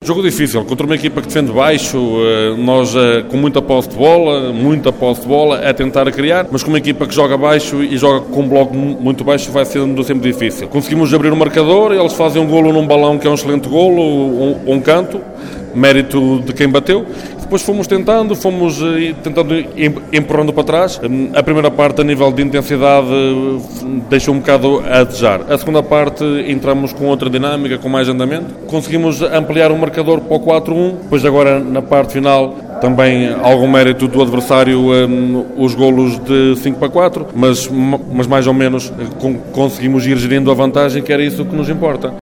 Jogo difícil, contra uma equipa que defende baixo, nós com muita posse de bola, a tentar criar, mas com uma equipa que joga baixo e joga com um bloco muito baixo vai sendo sempre difícil. Conseguimos abrir o marcador, eles fazem um golo num balão que é um excelente golo, um canto, mérito de quem bateu. Depois fomos tentando empurrando para trás. A primeira parte, a nível de intensidade, deixou um bocado a desejar. A segunda parte, entramos com outra dinâmica, com mais andamento. Conseguimos ampliar o marcador para o 4-1. Depois agora, na parte final, também algum mérito do adversário, os golos de 5-4, mas mais ou menos conseguimos ir gerindo a vantagem, que era isso que nos importa.